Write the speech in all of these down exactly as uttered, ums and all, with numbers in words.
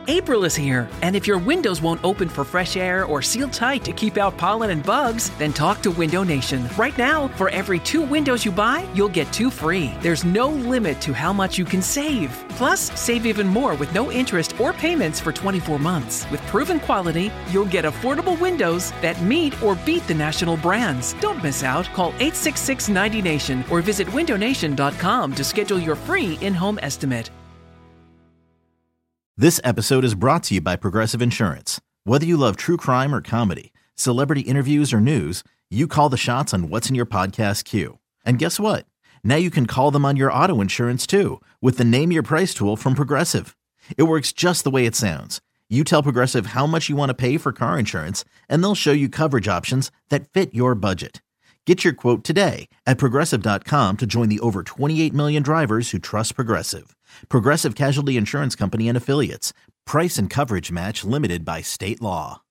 April is here, and if your windows won't open for fresh air or seal tight to keep out pollen and bugs, then talk to Window Nation. Right now, for every two windows you buy, you'll get two free. There's no limit to how much you can save. Plus, save even more with no interest or payments for twenty-four months. With proven quality, you'll get affordable windows that meet or beat the national brands. Don't miss out. Call eight six six, ninety nation or visit window nation dot com to schedule your free in-home estimate. This episode is brought to you by Progressive Insurance. Whether you love true crime or comedy, celebrity interviews or news, you call the shots on what's in your podcast queue. And guess what? Now you can call them on your auto insurance too with the Name Your Price tool from Progressive. It works just the way it sounds. You tell Progressive how much you want to pay for car insurance, and they'll show you coverage options that fit your budget. Get your quote today at Progressive dot com to join the over twenty-eight million drivers who trust Progressive. Progressive Casualty Insurance Company and Affiliates. Price and coverage match limited by state law.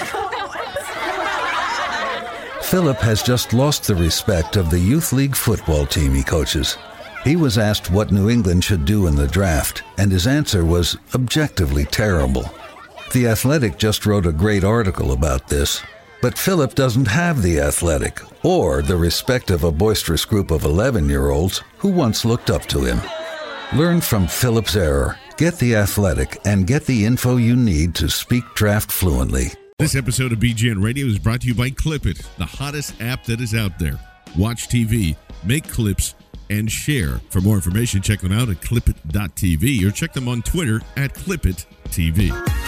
Philip has just lost the respect of the youth league football team he coaches. He was asked what New England should do in the draft, and his answer was objectively terrible. The Athletic just wrote a great article about this. But Philip doesn't have the Athletic or the respect of a boisterous group of eleven-year-olds who once looked up to him. Learn from Philip's error, get the Athletic, and get the info you need to speak draft fluently. This episode of B G N Radio is brought to you by Clip It, the hottest app that is out there. Watch T V, make clips, and share. For more information, check them out at clip it dot t v or check them on Twitter at clip it t v.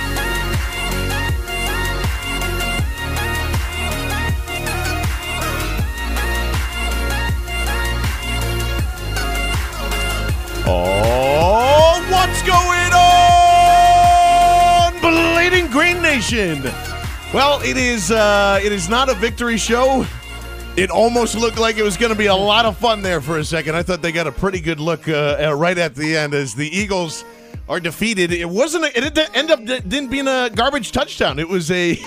Oh, what's going on, Bleeding Green Nation? Well, it is uh, it is not a victory show. It almost looked like it was going to be a lot of fun there for a second. I thought they got a pretty good look uh, right at the end as the Eagles are defeated. It wasn't. A, it didn't end up didn't being a garbage touchdown. It was a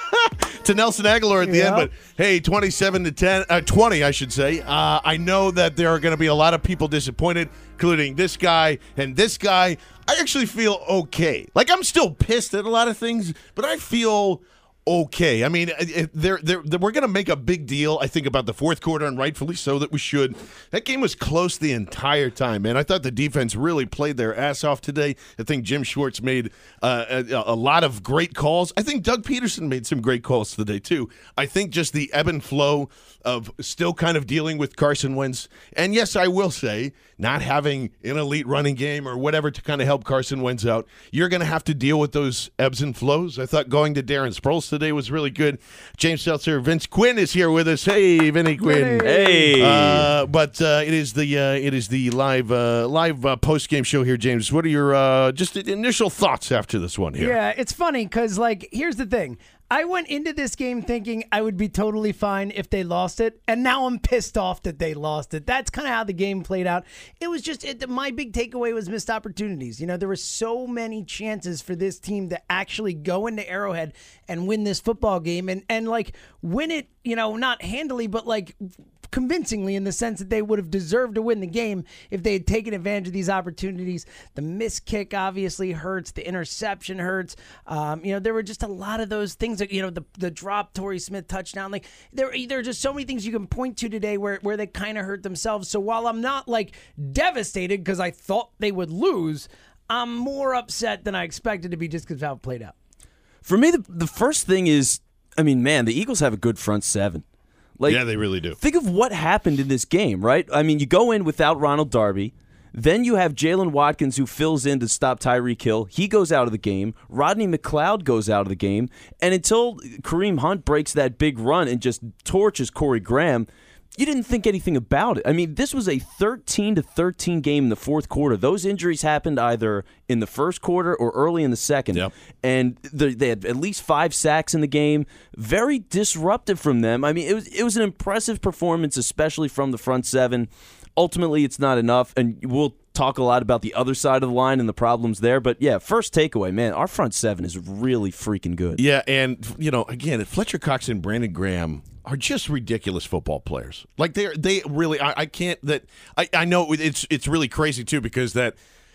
to Nelson Aguilar at the yeah. end. But hey, twenty-seven to ten, uh, twenty, I should say. Uh, I know that there are going to be a lot of people disappointed, including this guy and this guy. I actually feel okay. Like, I'm still pissed at a lot of things, but I feel okay. I mean, they're, they're, they're, we're going to make a big deal, I think, about the fourth quarter, and rightfully so that we should. That game was close the entire time, man. I thought the defense really played their ass off today. I think Jim Schwartz made uh, a, a lot of great calls. I think Doug Peterson made some great calls today, too. I think just the ebb and flow of still kind of dealing with Carson Wentz. And yes, I will say, not having an elite running game or whatever to kind of help Carson Wentz out, you're going to have to deal with those ebbs and flows. I thought going to Darren Sproles today was really good. James Seltzer, Vince Quinn is here with us. Hey, Vinny Quinn. Hey. Uh, but uh, it is the uh, it is the live uh, live uh, post game show here, James. What are your uh, just initial thoughts after this one here? Yeah, it's funny because, like, here's the thing. I went into this game thinking I would be totally fine if they lost it, and now I'm pissed off that they lost it. That's kind of how the game played out. It was just, it, my big takeaway was missed opportunities. You know, there were so many chances for this team to actually go into Arrowhead and win this football game, and, and like, win it, you know, not handily, but, like, convincingly in the sense that they would have deserved to win the game if they had taken advantage of these opportunities. The missed kick obviously hurts. The interception hurts. Um, you know, there were just a lot of those things that, you know, the the drop Torrey Smith touchdown. Like, there, there are just so many things you can point to today where, where they kind of hurt themselves. So while I'm not, like, devastated because I thought they would lose, I'm more upset than I expected to be just because of how it played out. For me, the, the first thing is, I mean, man, the Eagles have a good front seven. Like, yeah, they really do. Think of what happened in this game, right? I mean, you go in without Ronald Darby. Then you have Jalen Watkins, who fills in to stop Tyreek Hill. He goes out of the game. Rodney McLeod goes out of the game. And until Kareem Hunt breaks that big run and just torches Corey Graham, you didn't think anything about it. I mean, this was a thirteen to thirteen game in the fourth quarter. Those injuries happened either in the first quarter or early in the second. Yep. And the, they had at least five sacks in the game. Very disruptive from them. I mean, it was it was an impressive performance, especially from the front seven. Ultimately, it's not enough, and we'll talk a lot about the other side of the line and the problems there. But, yeah, first takeaway, man, our front seven is really freaking good. Yeah, and, you know, again, Fletcher Cox and Brandon Graham are just ridiculous football players. Like, they they really, I, I can't, that, I, I know it's it's really crazy, too, because that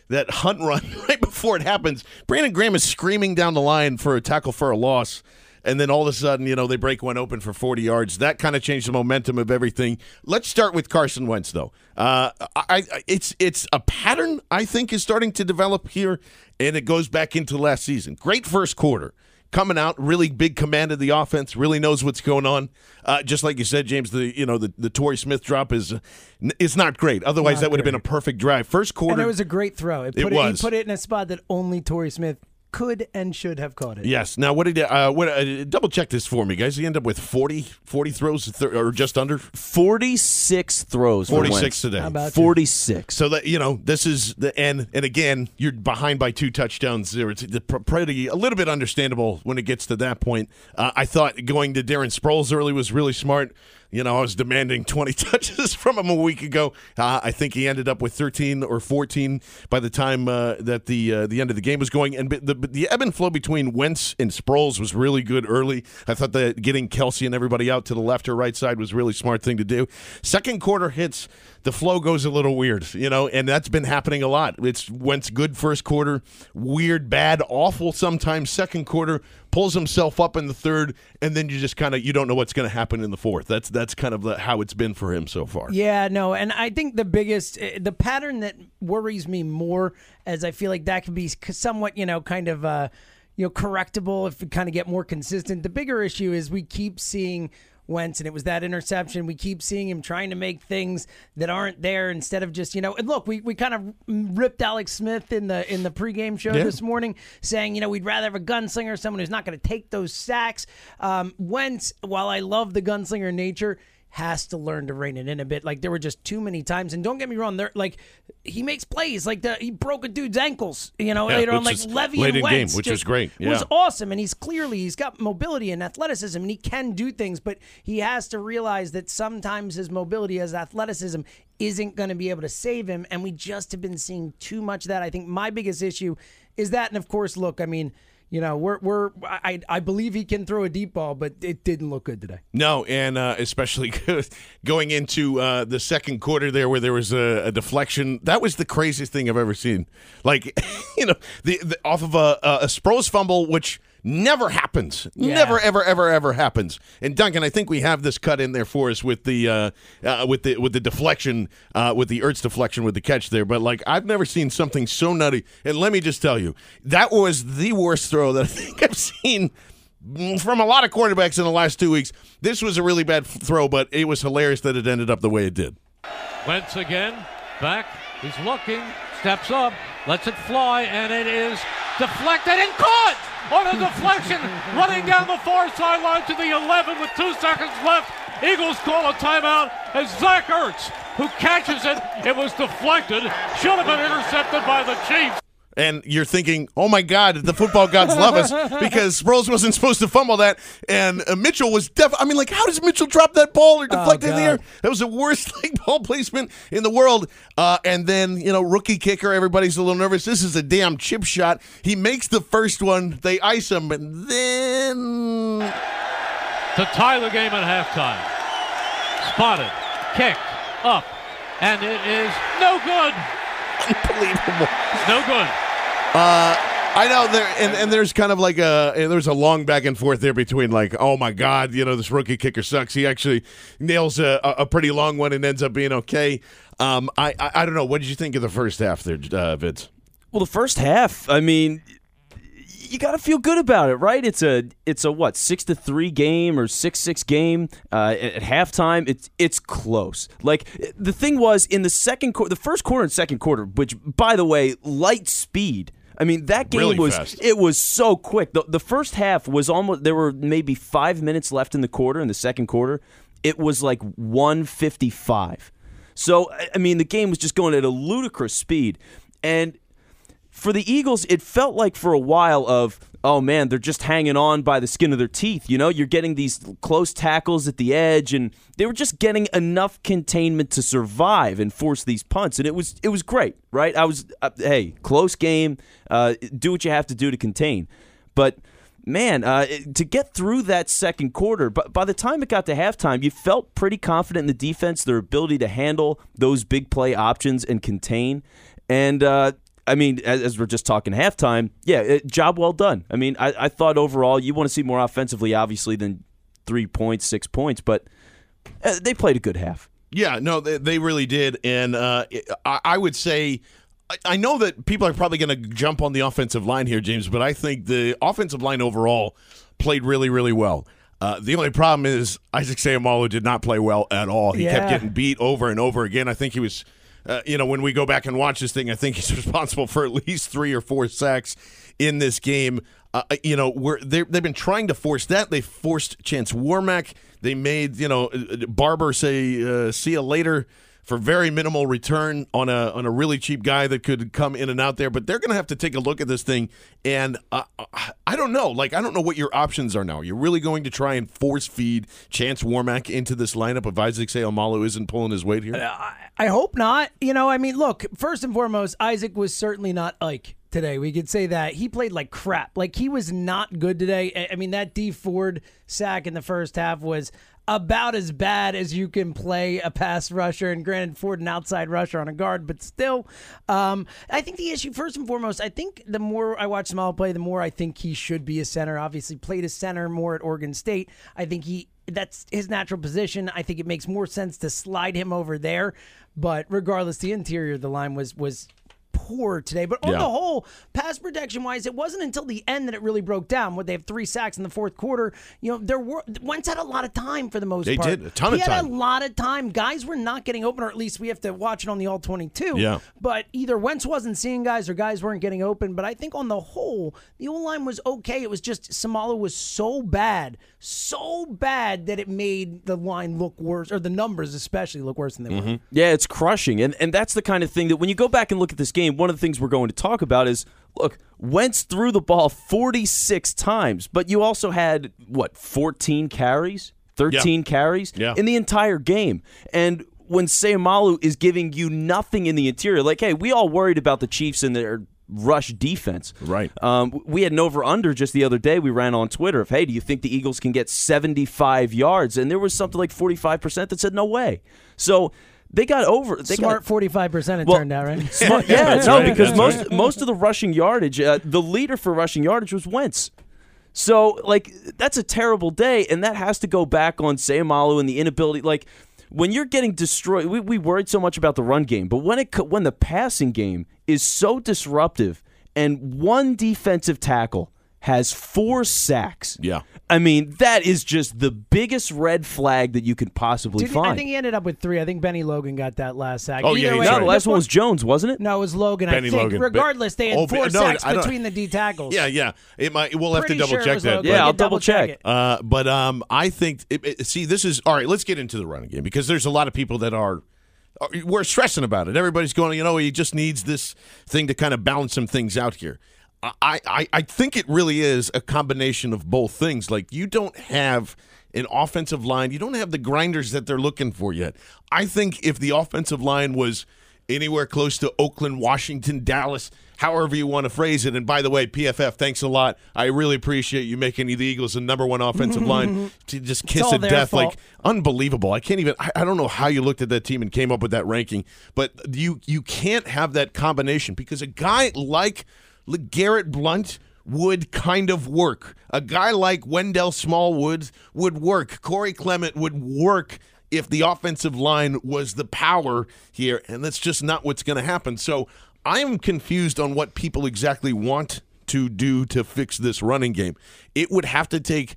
that Hunt run right before it happens. Brandon Graham is screaming down the line for a tackle for a loss. And then all of a sudden, you know, they break one open for forty yards. That kind of changed the momentum of everything. Let's start with Carson Wentz, though. Uh, I, I, it's it's a pattern, I think, is starting to develop here, and it goes back into last season. Great first quarter. Coming out, really big command of the offense, really knows what's going on. Uh, just like you said, James, the you know the, the Torrey Smith drop is is not great. Otherwise, Not that would have great. been a perfect drive. First quarter, And it was a great throw. It, It put was. He put it in a spot that only Torrey Smith could and should have caught it. yes. Now, what did uh, what uh, double check this for me, guys? He ended up with forty, forty throws, th- or just under forty-six throws. for forty-six Wentz. today. How about you? forty-six. So that you know, this is the and and again, you're behind by two touchdowns there. It's the pr- pretty a little bit understandable when it gets to that point. Uh, I thought going to Darren Sproles early was really smart. You know, I was demanding twenty touches from him a week ago. Uh, I think he ended up with thirteen or fourteen by the time uh, that the uh, the end of the game was going. And the the ebb and flow between Wentz and Sproles was really good early. I thought that getting Kelsey and everybody out to the left or right side was a really smart thing to do. Second quarter hits, the flow goes a little weird, you know, and that's been happening a lot. It's Wentz good first quarter, weird, bad, awful sometimes second quarter, pulls himself up in the third, and then you just kind of you don't know what's going to happen in the fourth. That's that's kind of the, how it's been for him so far. Yeah, no, and I think the biggest, uh, the pattern that worries me more, as I feel like that can be somewhat, you know, kind of, uh, you know, correctable if we kind of get more consistent. The bigger issue is we keep seeing Wentz, and it was that interception. We keep seeing him trying to make things that aren't there instead of just, you know, and look, we, we kind of ripped Alex Smith in the in the pregame show Yeah. this morning saying, you know, we'd rather have a gunslinger, someone who's not going to take those sacks. Um, Wentz, while I love the gunslinger nature, has to learn to rein it in a bit. Like, there were just too many times, and don't get me wrong, there like he makes plays like the he broke a dude's ankles, you know, Yeah, later on, which like is Levy late and in Wentz, game, which just was great. was Yeah. awesome, and he's clearly he's got mobility and athleticism, and he can do things, but he has to realize that sometimes his mobility, his athleticism, isn't going to be able to save him, and we just have been seeing too much of that. I think my biggest issue is that, and of course, look, I mean, you know, we're we're I I believe he can throw a deep ball, but it didn't look good today. No, and uh, especially going into uh, the second quarter there where there was a, a deflection. That was the craziest thing I've ever seen. Like, you know, the, the off of a, a Sproles fumble, which never happens. Yeah. Never, ever, ever, ever happens. And Duncan, I think we have this cut in there for us with the uh, uh, with the with the deflection, uh, with the Ertz deflection with the catch there. But like, I've never seen something so nutty. And let me just tell you, that was the worst throw that I think I've seen from a lot of quarterbacks in the last two weeks. This was a really bad f- throw, but it was hilarious that it ended up the way it did. Wentz again, back, he's looking, steps up, lets it fly, and it is deflected and caught on a deflection, running down the far sideline to the eleven with two seconds left. Eagles call a timeout as Zach Ertz, who catches it, it was deflected, should have been intercepted by the Chiefs. And you're thinking, oh, my God, the football gods love us because Sproles wasn't supposed to fumble that. And uh, Mitchell was def. I mean, like, how does Mitchell drop that ball or deflect it in the air? God. That was the worst like, ball placement in the world. Uh, and then, you know, rookie kicker, everybody's a little nervous. This is a damn chip shot. He makes the first one. They ice him. And then. To tie the game at halftime. Spotted, kicked, up, and it is no good. Unbelievable. No good. Uh, I know there, and, and there's kind of like a there's a long back and forth there between like, oh my God, you know, this rookie kicker sucks. He actually nails a, a pretty long one and ends up being okay. Um, I, I I don't know. What did you think of the first half there, uh, Vince? Well, the first half, I mean, you got to feel good about it, right? It's a it's a what six to three game or six six game uh, at, at halftime. It's it's close. Like the thing was in the second quarter, the first quarter and second quarter, which by the way, light speed. I mean, that game Really was fast. it was so quick. The, the first half was almost there were maybe five minutes left in the quarter. In the second quarter, it was like one fifty-five. So I mean, the game was just going at a ludicrous speed, and for the Eagles, it felt like for a while of, oh man, they're just hanging on by the skin of their teeth. You know, you're getting these close tackles at the edge, and they were just getting enough containment to survive and force these punts, and it was it was great, right? I was, uh, hey, close game, uh, do what you have to do to contain, but man, uh, to get through that second quarter, but by the time it got to halftime, you felt pretty confident in the defense, their ability to handle those big play options and contain, and. Uh, I mean, as, as we're just talking halftime, yeah, it, job well done. I mean, I, I thought overall you want to see more offensively, obviously, than three points, six points, but uh, they played a good half. Yeah, no, they, they really did. And uh, I, I would say, I, I know that people are probably going to jump on the offensive line here, James, but I think the offensive line overall played really, really well. Uh, the only problem is Isaac Seumalo did not play well at all. He yeah. kept getting beat over and over again. I think he was... Uh, you know, when we go back and watch this thing, I think he's responsible for at least three or four sacks in this game. Uh, you know, we're, they've been trying to force that. They forced Chance Warmack. They made, you know, Barber say, uh, see you later for very minimal return on a on a really cheap guy that could come in and out there. But they're going to have to take a look at this thing. And uh, I don't know. Like, I don't know what your options are now. You're really going to try and force feed Chance Warmack into this lineup if Isaac Seumalo isn't pulling his weight here? Uh, I hope not. You know, I mean, look, first and foremost, Isaac was certainly not Ike today. We could say that. He played like crap. Like, he was not good today. I mean, that D Ford sack in the first half was about as bad as you can play a pass rusher, and granted, Ford an outside rusher on a guard, but still, um, I think the issue, first and foremost, I think the more I watch Seumalo play, the more I think he should be a center. Obviously, played a center more at Oregon State. I think he that's his natural position. I think it makes more sense to slide him over there, but regardless, the interior of the line was was poor today. But on yeah. the whole, pass protection-wise, it wasn't until the end that it really broke down. What, they have three sacks in the fourth quarter. You know, there were Wentz had a lot of time for the most they part. They did, a ton he of time. He had a lot of time. Guys were not getting open, or at least we have to watch it on the all twenty-two. Yeah. But either Wentz wasn't seeing guys or guys weren't getting open. But I think on the whole, the O-line was okay. It was just Seumalo was so bad, so bad that it made the line look worse, or the numbers especially look worse than they mm-hmm. were. Yeah, it's crushing. And and that's the kind of thing that when you go back and look at this game, one of the things we're going to talk about is, look, Wentz threw the ball forty-six times, but you also had, what, fourteen carries? thirteen yeah. carries yeah. in the entire game. And when Seumalo is giving you nothing in the interior, like, hey, we all worried about the Chiefs and their rush defense. Right. Um, we had an over-under just the other day. We ran on Twitter of, hey, do you think the Eagles can get seventy-five yards? And there was something like forty-five percent that said no way. So they got over. They Smart got, forty-five percent it well, turned out, right? Smart, yeah, That's no, right, because that's most right. most of the rushing yardage, uh, the leader for rushing yardage was Wentz. So, like, that's a terrible day, and that has to go back on Seumalo and the inability. Like, when you're getting destroyed, we, we worried so much about the run game, but when it when the passing game is so disruptive, and one defensive tackle has four sacks. Yeah. I mean, that is just the biggest red flag that you could possibly Did he, find. I think he ended up with three. I think Benny Logan got that last sack. Oh, yeah, Either he's way, no, right. the last one was Jones, wasn't it? No, it was Logan, Benny I think. Logan. Regardless, they had Oh, four no, sacks I don't- between the D tackles. Yeah, yeah. It might. We'll have Pretty to double sure it check was that. Logan. Yeah, We I'll could double double-check. it. Uh, but um, I think. It, it, see, this is all right. Let's get into the running game because there's a lot of people that are. are we're stressing about it. Everybody's going. You know, he just needs this thing to kind of balance some things out here. I, I, I think it really is a combination of both things. Like, you don't have an offensive line. You don't have the grinders that they're looking for yet. I think if the offensive line was anywhere close to Oakland, Washington, Dallas, however you want to phrase it. And by the way, P F F, thanks a lot. I really appreciate you making the Eagles the number one offensive line to just kiss all of their death. fault. Like, unbelievable. I can't even, I, I don't know how you looked at that team and came up with that ranking. But you, you can't have that combination because a guy like Garrett Blount would kind of work. A guy like Wendell Smallwood would work. Corey Clement would work if the offensive line was the power here, and that's just not what's going to happen. So I am confused on what people exactly want to do to fix this running game. It would have to take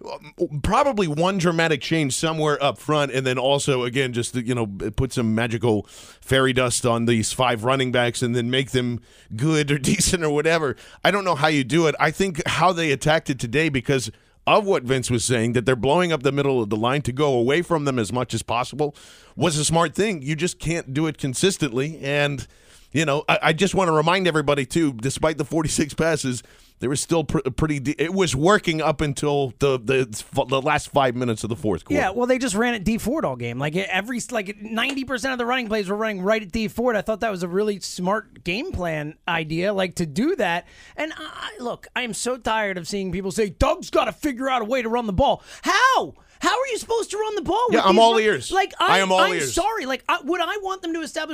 probably one dramatic change somewhere up front, and then also, again, just to, you know, put some magical fairy dust on these five running backs and then make them good or decent or whatever. I don't know how you do it. I think how they attacked it today, because of what Vince was saying, that they're blowing up the middle of the line to go away from them as much as possible, was a smart thing. You just can't do it consistently. And, you know, I, I just want to remind everybody, too, despite the forty-six passes, there was still pr- pretty de- – it was working up until the, the the last five minutes of the fourth quarter. Yeah, well, they just ran at D Ford all game. Like, every like ninety percent of the running plays were running right at D Ford. I thought that was a really smart game plan idea, like, to do that. And, I, look, I am so tired of seeing people say, Doug's got to figure out a way to run the ball. How? How are you supposed to run the ball? Yeah, with I'm these all run- ears. Like, I, I am all I'm ears. sorry. Like, I, would I want them to establish run?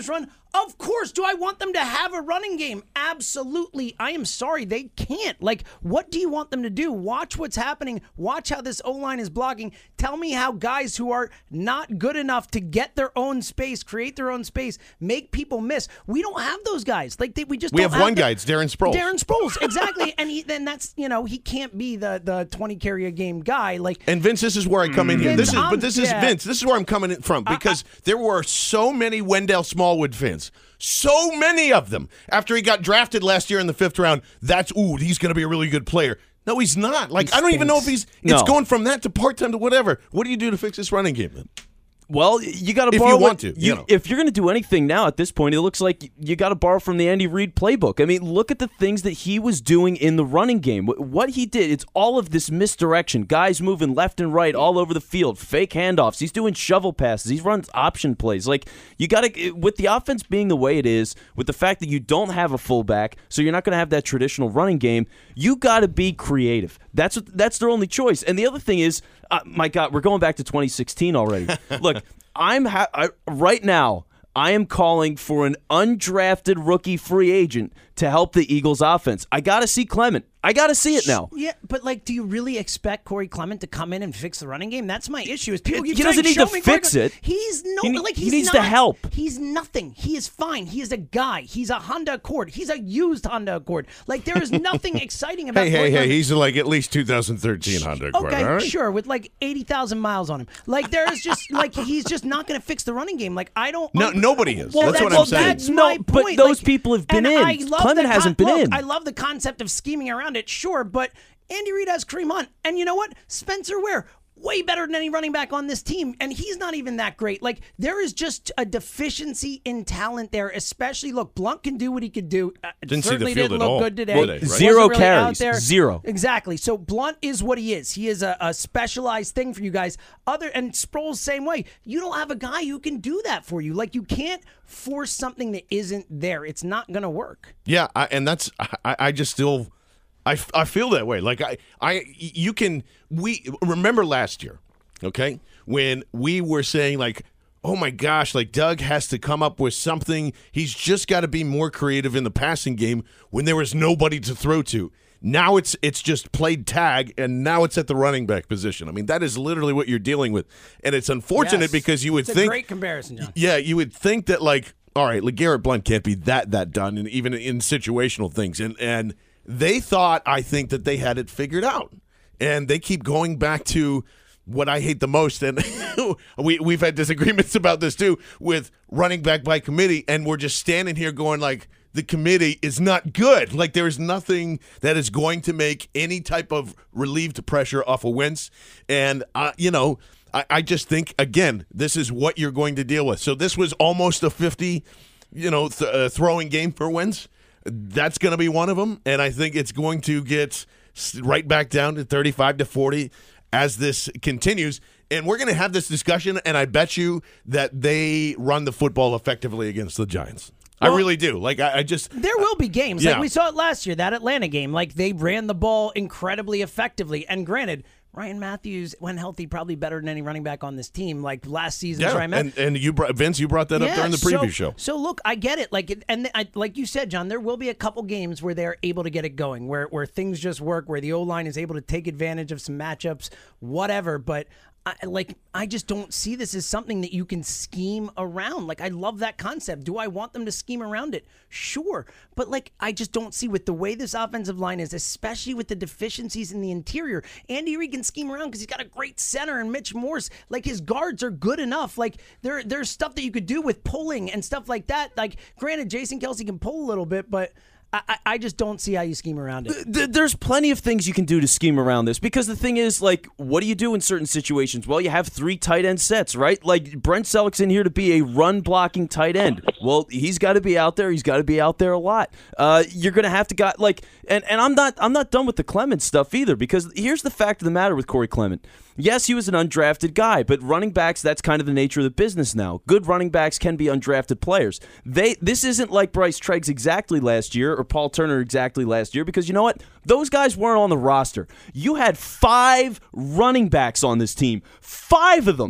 Of course. Do I want them to have a running game? Absolutely. I am sorry. They can't. Like, what do you want them to do? Watch what's happening. Watch how this O-line is blocking. Tell me how guys who are not good enough to get their own space, create their own space, make people miss. We don't have those guys. Like, they, we just We don't have one the, guy. It's Darren Sproles. Darren Sproles, exactly. And he, then that's, you know, he can't be the, the twenty carry a game guy. Like, And Vince, this is where I come in here. Vince, This is, I'm- but this is yeah. Vince. This is where I'm coming in from because there were so many Wendell Smallwood fans. So many of them. After he got drafted last year in the fifth round, that's, ooh, he's going to be a really good player. No, he's not. Like, He I don't even know if stinks. he's, it's No. going from that to part-time to whatever. What do you do to fix this running game then? Well, you got to If borrow. you want what- to, you know. If you're going to do anything now at this point, it looks like you got to borrow from the Andy Reid playbook. I mean, look at the things that he was doing in the running game. What- What he did, it's all of this misdirection. Guys moving left and right all over the field, fake handoffs. He's doing shovel passes. He runs option plays. Like, you got to, with the offense being the way it is, with the fact that you don't have a fullback, so you're not going to have that traditional running game, you got to be creative. That's what, that's their only choice. And the other thing is, uh, my God, we're going back to twenty sixteen already. Look, I'm ha- I, right now. I am calling for an undrafted rookie free agent to help the Eagles' offense. I got to see Clement. I got to see it now. yeah, but like, do you really expect Corey Clement to come in and fix the running game? That's my issue. Is people He keep doesn't saying, need "Show to me Corey fix Clement." it. He's no, He ne- like he he's needs not, the help. He's nothing. He is fine. He is a guy. He's a Honda Accord. He's a used Honda Accord. Like, there is nothing exciting about. Hey, hey, Corey hey, Clement. he's like at least two thousand thirteen Honda Accord, Okay, all right? sure, with like eighty thousand miles on him. Like, there is just, like, he's just not going to fix the running game. Like, I don't. No, un- nobody is. Well, That's what well, I'm saying. That's No, my but point. those Like, people have been and in. I love Clement the hasn't been look, in. I love the concept of scheming around it, sure, but Andy Reid has Kareem Hunt. And you know what? Spencer Ware, way better than any running back on this team, and he's not even that great. Like, there is just a deficiency in talent there, especially, look, Blunt can do what he could do. Uh, Didn't see the certainly field didn't at look all good today. today, right? Wasn't Zero really out carries. there. Zero. Exactly. So Blunt is what he is. He is a, a specialized thing for you guys. Other and Sproles same way. You don't have a guy who can do that for you. Like, you can't force something that isn't there. It's not going to work. Yeah, I, and that's I, I just still I, I feel that way. Like I I you can we remember last year, okay, when we were saying like, oh my gosh, like Doug has to come up with something. He's just got to be more creative in the passing game when there was nobody to throw to. Now it's it's just played tag, and now it's at the running back position. I mean, that is literally what you're dealing with, and it's unfortunate Yes. because you would It's think a great comparison, John. yeah, you would think that like, all right, LeGarrette Blount can't be that that done, and even in situational things, and and they thought, I think, that they had it figured out, and they keep going back to what I hate the most, and we we've had disagreements about this too with running back by committee, and we're just standing here going like, the committee is not good. Like, there is nothing that is going to make any type of relieved pressure off of Wentz. And, uh, you know, I, I just think, again, this is what you're going to deal with. So this was almost a fifty, you know, th- uh, throwing game for Wentz. That's going to be one of them. And I think it's going to get right back down to thirty-five to forty as this continues. And we're going to have this discussion, and I bet you that they run the football effectively against the Giants. Well, I really do. Like, I, I just... There will be games. Yeah. Like we saw it last year, that Atlanta game. Like, they ran the ball incredibly effectively. And granted, Ryan Matthews, when healthy, probably better than any running back on this team. Like last season's Yeah, Ryan Matthews. and, and you brought, Vince, you brought that up Yeah, during the so- preview show. So look, I get it. Like, it- and I, like you said, John, there will be a couple games where they're able to get it going, where where things just work, where the O line is able to take advantage of some matchups, whatever. But I, like, I just don't see this as something that you can scheme around. Like, I love that concept. Do I want them to scheme around it? Sure, but like, I just don't see with the way this offensive line is, especially with the deficiencies in the interior. Andy Reid can scheme around because he's got a great center, and Mitch Morse, like, his guards are good enough. Like, there, there's stuff that you could do with pulling and stuff like that. Like, granted, Jason Kelce can pull a little bit, but I, I just don't see how you scheme around it. Th- There's plenty of things you can do to scheme around this, because the thing is, like, what do you do in certain situations? Well, you have three tight end sets, right? Like, Brent Selleck's in here to be a run-blocking tight end. Well, he's got to be out there. He's got to be out there a lot. Uh, you're going to have to got like, and, and I'm not I'm not done with the Clement stuff either, because here's the fact of the matter with Corey Clement. Yes, he was an undrafted guy, but running backs, that's kind of the nature of the business now. Good running backs can be undrafted players. They This isn't like Bryce Treggs exactly last year or Paul Turner exactly last year, because you know what? Those guys weren't on the roster. You had five running backs on this team. Five of them.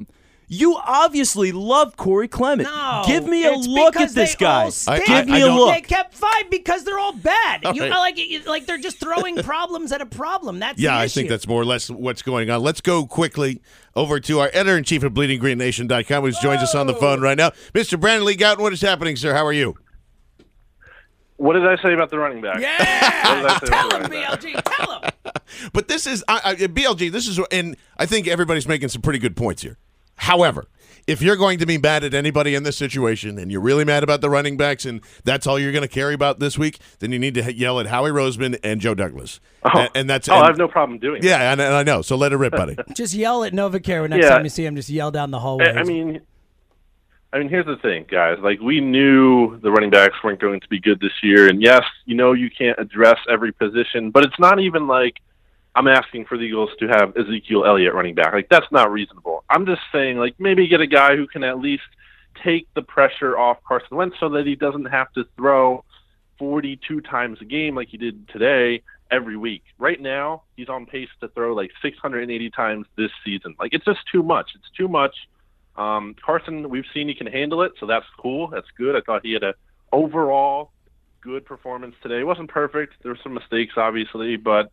You obviously love Corey Clement. No, Give me a it's look because at this they all guy. stink. Give I- me I a don't- look. They kept five because they're all bad. You right. like you- like they're just throwing problems at a problem. That's Yeah, the I issue. think that's more or less what's going on. Let's go quickly over to our editor-in-chief of bleeding green nation dot com, who joins us on the phone right now. Mister Brandon Lee Gowton, what is happening, sir? How are you? What did I say about the running back? Yeah, What did I say tell about him, the B running L back? G. Tell him. But this is I, I, B L G. This is, and I think everybody's making some pretty good points here. However, if you're going to be mad at anybody in this situation, and you're really mad about the running backs, and that's all you're going to care about this week, then you need to yell at Howie Roseman and Joe Douglas. Oh, and, and that's oh and, I have no problem doing yeah, and, and I know. So let it rip, buddy. Just yell at Novacare next Yeah. time you see him. Just yell down the hallway. that. I, I mean, I mean, here's the thing, guys. Like, we knew the running backs weren't going to be good this year, and yes, you know you can't address every position, but it's not even like I'm asking for the Eagles to have Ezekiel Elliott running back. Like, that's not reasonable. I'm just saying, like, maybe get a guy who can at least take the pressure off Carson Wentz so that he doesn't have to throw forty-two times a game like he did today every week. Right now, he's on pace to throw like six hundred eighty times this season. Like, it's just too much. It's too much. Um, Carson, we've seen he can handle it, so that's cool. That's good. I thought he had a overall good performance today. It wasn't perfect. There were some mistakes, obviously, but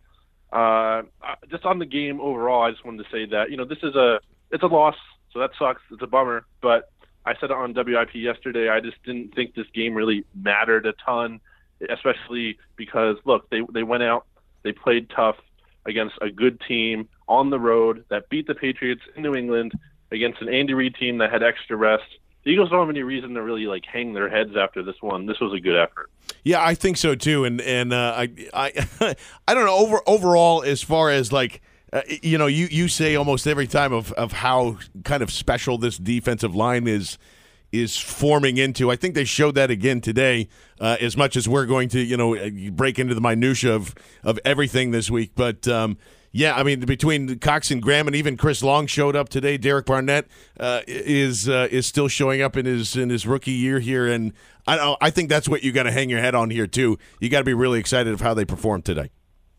uh, just on the game overall, I just wanted to say that, you know, this is a it's a loss, so that sucks. It's a bummer, but I said it on W I P yesterday. I just didn't think this game really mattered a ton, especially because, look, they they went out, they played tough against a good team on the road that beat the Patriots in New England against an Andy Reid team that had extra rest. The Eagles don't have any reason to really like hang their heads after this one. This was a good effort. Yeah, I think so too. And and uh, I I I don't know. Over overall, as far as like. Uh, you know, you, you say almost every time of, of how kind of special this defensive line is is forming into. I think they showed that again today, uh, as much as we're going to, you know, break into the minutia of, of everything this week. But, um, yeah, I mean, between Cox and Graham and even Chris Long showed up today, Derek Barnett uh, is uh, is still showing up in his in his rookie year here. And I don't, I think that's what you got to hang your head on here, too. You got to be really excited of how they performed today.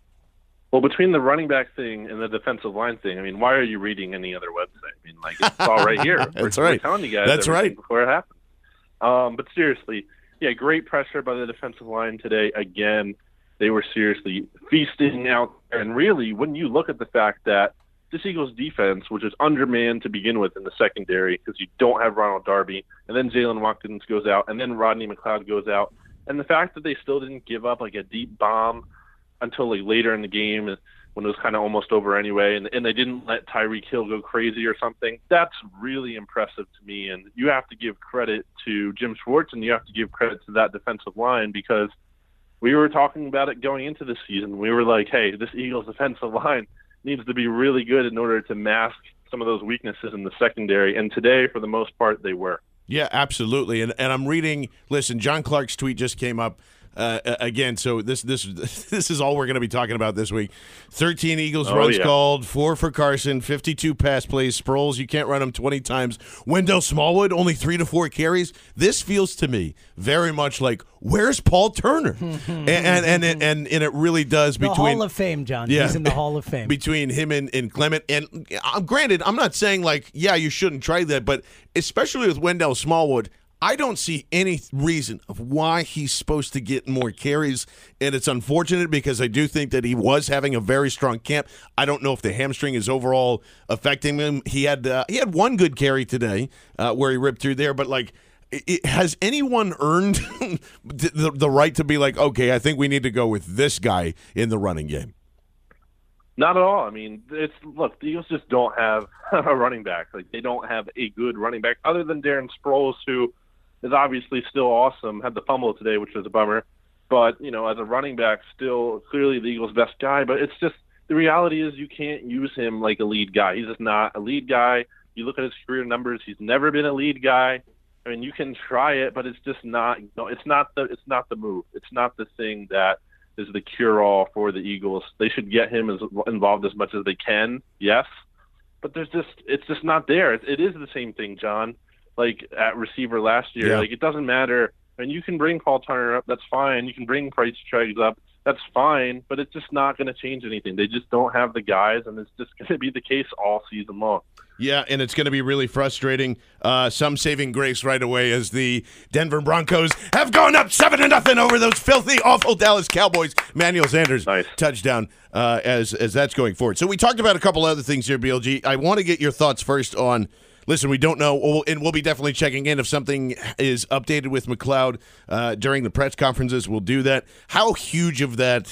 Well, between the running back thing and the defensive line thing, I mean, why are you reading any other website? I mean, like, it's all right here. That's we're, right. We're telling you guys That's everything right. before it happens. Um, but seriously, yeah, great pressure by the defensive line today. Again, they were seriously feasting out there. And really, when you look at the fact that this Eagles defense, which is undermanned to begin with in the secondary because you don't have Ronald Darby, and then Jalen Watkins goes out, and then Rodney McLeod goes out, and the fact that they still didn't give up like a deep bomb until like later in the game when it was kind of almost over anyway, and, and they didn't let Tyreek Hill go crazy or something. That's really impressive to me, and you have to give credit to Jim Schwartz, and you have to give credit to that defensive line because we were talking about it going into the season. We were like, hey, this Eagles defensive line needs to be really good in order to mask some of those weaknesses in the secondary, and today, for the most part, they were. Yeah, absolutely. And and I'm reading. Listen, John Clark's tweet just came up uh, again. So this this this is all we're going to be talking about this week. thirteen Eagles oh, runs yeah. called, four for Carson, fifty-two pass plays. Sproles, you can't run him twenty times. Wendell Smallwood, only three to four carries. This feels to me very much like where's Paul Turner, and, and and it, and and it really does the between Hall of Fame, John. Yeah. He's in the Hall of Fame. between him and, and Clement. And uh, granted, I'm not saying like, yeah, you shouldn't try that, but especially with Wendell Smallwood, I don't see any reason of why he's supposed to get more carries, and it's unfortunate because I do think that he was having a very strong camp. I don't know if the hamstring is overall affecting him. He had uh, he had one good carry today uh, where he ripped through there, but like, it, has anyone earned the, the right to be like, okay, I think we need to go with this guy in the running game? Not at all. I mean, it's look, the Eagles just don't have a running back. Like, they don't have a good running back other than Darren Sproles, who is obviously still awesome. Had the fumble today, which was a bummer. But, you know, as a running back, still clearly the Eagles' best guy. But it's just the reality is you can't use him like a lead guy. He's just not a lead guy. You look at his career numbers; he's never been a lead guy. I mean, you can try it, but it's just not. You know, it's not the. It's not the move. It's not the thing that is the cure-all for the Eagles. They should get him as involved as much as they can. Yes, but there's just. It's just not there. It, it is the same thing, John. Like at receiver last year, Yeah. like it doesn't matter. And you can bring Paul Turner up, that's fine. You can bring Price Treggs up, that's fine. But it's just not going to change anything. They just don't have the guys, and it's just going to be the case all season long. Yeah, and it's going to be really frustrating. Uh, some saving grace right away as the Denver Broncos have gone up seven to nothing over those filthy, awful Dallas Cowboys. Emmanuel Sanders nice. touchdown uh, as as that's going forward. So we talked about a couple other things here, B L G. I want to get your thoughts first on. Listen, we don't know, and we'll be definitely checking in if something is updated with McLeod uh, during the press conferences. We'll do that. How huge of that?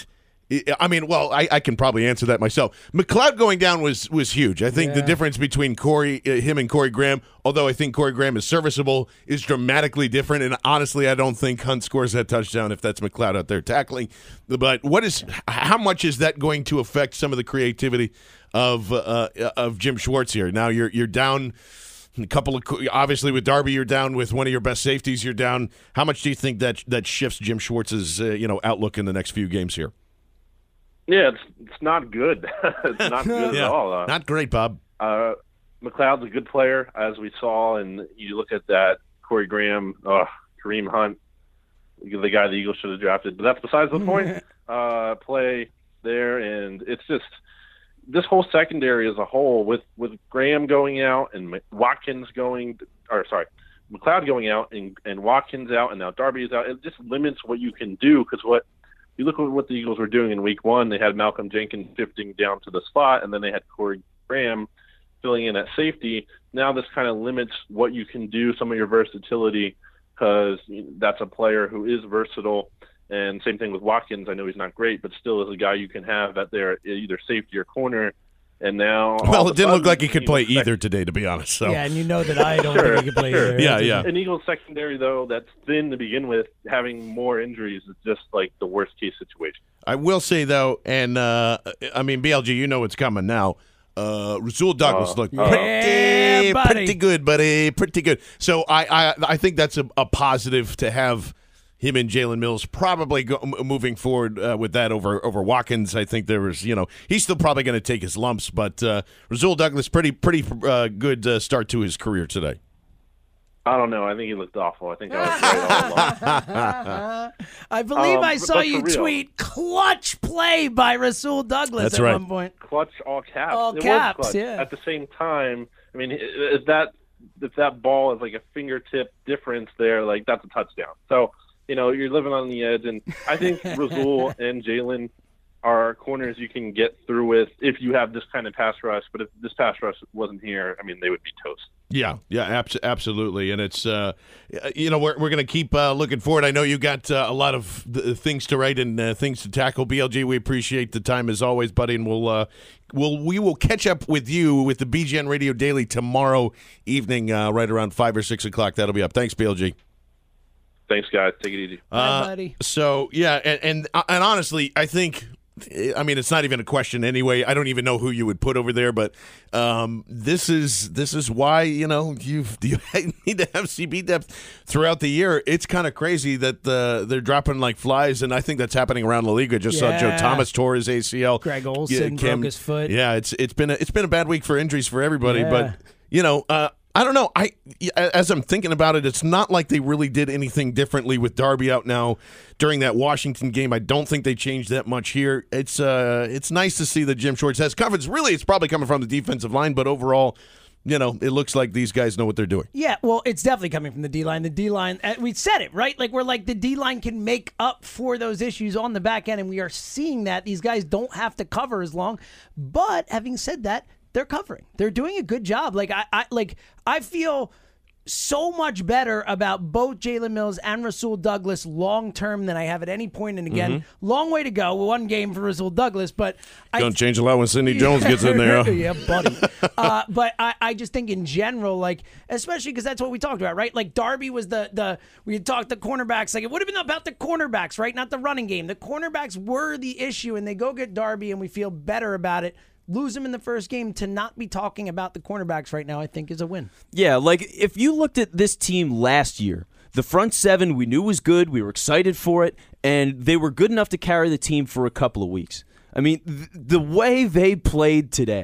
I mean, well, I, I can probably answer that myself. McLeod going down was was huge. I think yeah. the difference between Corey, uh, him and Corey Graham, although I think Corey Graham is serviceable, is dramatically different. And honestly, I don't think Hunt scores that touchdown if that's McLeod out there tackling. But what is, how much is that going to affect some of the creativity of uh, of Jim Schwartz here? Now you're you're down. A couple of obviously with Darby, you're down with one of your best safeties. You're down. How much do you think that that shifts Jim Schwartz's uh, you know outlook in the next few games here? Yeah, it's it's not good. It's not good yeah, at all. Uh, not great, Bob. Uh, McLeod's a good player, as we saw, and you look at that Corey Graham, uh, Kareem Hunt, the guy the Eagles should have drafted. But that's besides the point. Uh, play there, and it's just this whole secondary as a whole, with, with Graham going out and Watkins going, or sorry, McLeod going out and, and Watkins out, and now Darby is out. It just limits what you can do, because what you look at what the Eagles were doing in week one. They had Malcolm Jenkins shifting down to the slot, and then they had Corey Graham filling in at safety. Now this kind of limits what you can do, some of your versatility, because that's a player who is versatile. And same thing with Watkins. I know he's not great, but still is a guy you can have at their either safety or corner. And now, well, it didn't look like he could play either today, to be honest. So yeah, and you know that I don't sure, think he could play sure. either. Yeah, yeah. An Eagles secondary, though, that's thin to begin with, having more injuries is just like the worst case situation. I will say though, and uh, I mean, B L G, you know what's coming now. Uh, Rasul Douglas uh, looked uh, pretty, yeah, buddy. pretty good, buddy, pretty good. So I, I, I think that's a, a positive to have him and Jalen Mills probably go, moving forward uh, with that over over Watkins. I think there was, you know, he's still probably going to take his lumps, but uh, Rasul Douglas, pretty pretty uh, good uh, start to his career today. I don't know. I think he looked awful. I think I was right all along. I believe Um, I but- saw but you for real. tweet clutch play by Rasul Douglas That's at right. one point. Clutch all caps. All it caps, was clutch. yeah. At the same time, I mean, if that if that ball is like a fingertip difference there, like that's a touchdown. So, you know, you're living on the edge, and I think Rasul and Jalen are corners you can get through with if you have this kind of pass rush. But if this pass rush wasn't here, I mean, they would be toast. Yeah, yeah, abs- absolutely, and it's uh, you know we're we're gonna keep uh, looking forward. I know you got uh, a lot of th- things to write and uh, things to tackle. B L G, we appreciate the time as always, buddy, and we'll uh, we'll we will catch up with you with the B G N Radio Daily tomorrow evening, uh, right around five or six o'clock. That'll be up. Thanks, B L G. Thanks, guys. Take it easy. Bye, Uh, buddy. So yeah, and, and and honestly, I think. I mean, it's not even a question anyway. I don't even know who you would put over there, but um, this is this is why you know you you need to have C B depth throughout the year. It's kind of crazy that uh, they're dropping like flies, and I think that's happening around La Liga. Just saw Joe Yeah. Thomas tore his A C L. Greg Olsen broke his foot. Yeah, it's it's been a, it's been a bad week for injuries for everybody, Yeah. but you know. Uh, I don't know. I as I'm thinking about it, it's not like they really did anything differently with Darby out now during that Washington game. I don't think they changed that much here. It's uh, it's nice to see that Jim Schwartz has confidence. Really, it's probably coming from the defensive line, but overall, you know, it looks like these guys know what they're doing. Yeah, well, it's definitely coming from the D-line. The D-line, uh, we said it, right? Like, we're like, the D-line can make up for those issues on the back end, and we are seeing that. These guys don't have to cover as long. But having said that, they're covering. They're doing a good job. Like I, I like I feel so much better about both Jalen Mills and Rasul Douglas long term than I have at any point. And again, Mm-hmm. long way to go. One game for Rasul Douglas, but I Don't change a lot when Sidney Jones gets in there. yeah, buddy. uh, but I, I just think in general, like, especially because that's what we talked about, right? Like Darby was the the we had talked the cornerbacks. Like it would have been about the cornerbacks, right? Not the running game. The cornerbacks were the issue, and they go get Darby, and we feel better about it. Lose him in the first game, to not be talking about the cornerbacks right now, I think is a win. Yeah, like if you looked at this team last year, the front seven we knew was good. We were excited for it, and they were good enough to carry the team for a couple of weeks. I mean, th- the way they played today,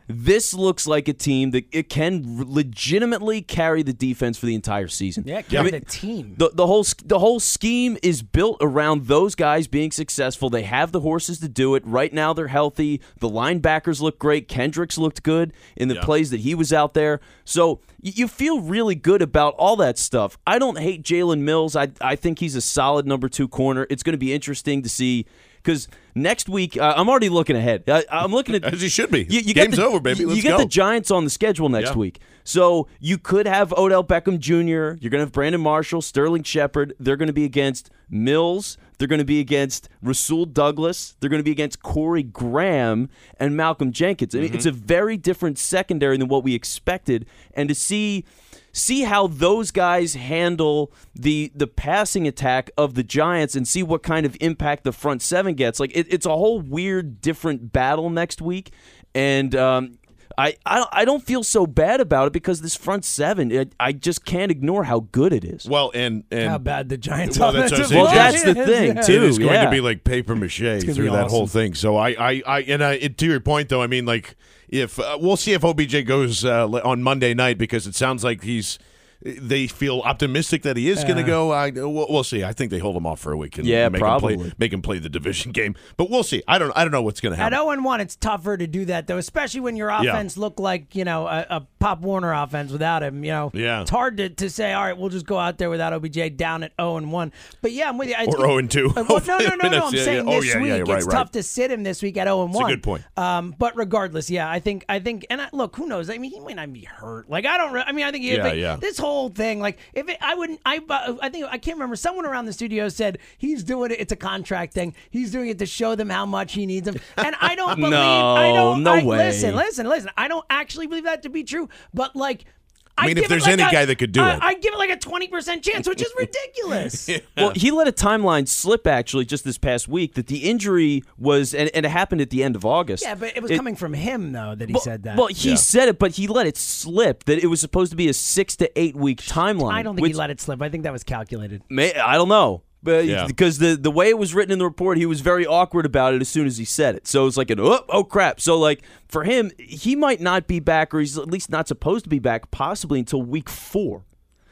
this looks like a team that it can legitimately carry the defense for the entire season. Yeah, carry the team. The, the whole the whole scheme is built around those guys being successful. They have the horses to do it. Right now they're healthy. The linebackers look great. Kendricks looked good in the yeah. plays that he was out there. So y- you feel really good about all that stuff. I don't hate Jalen Mills. I I think he's a solid number two corner. It's going to be interesting to see. Because next week, uh, I'm already looking ahead. I, I'm looking at as he should be. You, you Game's the, over, baby. You, Let's you get go. the Giants on the schedule next yeah. week, so you could have Odell Beckham Junior You're going to have Brandon Marshall, Sterling Shepard. They're going to be against Mills. They're going to be against Rasul Douglas. They're going to be against Corey Graham and Malcolm Jenkins. I mean, mm-hmm. it's a very different secondary than what we expected, and to see. See how those guys handle the the passing attack of the Giants and see what kind of impact the front seven gets. Like it, it's a whole weird, different battle next week, and um, I, I I don't feel so bad about it because this front seven, it, I just can't ignore how good it is. Well, and, and how bad the Giants well, that's, offensive well, line that's the is. thing Yeah. too. It is going yeah. to be like paper mache through be that awesome. whole thing. So I, I, I and I, it, to your point though, I mean, like if uh, we'll see if O B J goes uh, on Monday night because it sounds like he's. They feel optimistic that he is going to go. I we'll, we'll see. I think they hold him off for a week and Yeah, make probably. him play, make him play the division game. But we'll see. I don't. I don't know what's going to At happen. oh and one, it's tougher to do that, though, especially when your Yeah. offense looked like, you know, a, a Pop Warner offense without him. You know, Yeah. it's hard to, to say, all right, we'll just go out there without O B J down at oh and one. But, yeah, I'm with you. It's, Or oh and two. Uh, well, no, no, no, no. I'm Yeah, saying yeah. Oh, this yeah, week, yeah, right, it's right. tough to sit him this week at oh and one. It's a good point. Um, but regardless, yeah, I think, I think, and I, look, who knows? I mean, he might not be hurt. Like, I don't, re- I mean, I think, Yeah, like, yeah. this whole thing, like, if it, I wouldn't, I, uh, I think, I can't remember, someone around the studio said he's doing it, it's a contract thing. He's doing it to show them how much he needs them. And I don't believe, No, I don't, no I, way. Listen, listen, listen. I don't actually believe that to be true, but like, I mean, if give it there's like any a- guy that could do I, it. I give it like a twenty percent chance, which is ridiculous. Well, he let a timeline slip actually just this past week that the injury was, and, and it happened at the end of August. Yeah, but it was coming from him, though, that he well, said that. Well, he Yeah. said it, but he let it slip that it was supposed to be a six to eight week timeline. I don't think which he let it slip. I think that was calculated. may, I don't know. But Yeah. because the, the way it was written in the report, he was very awkward about it as soon as he said it. So it's like an oh, oh crap. So like for him, he might not be back, or he's at least not supposed to be back, possibly until week four.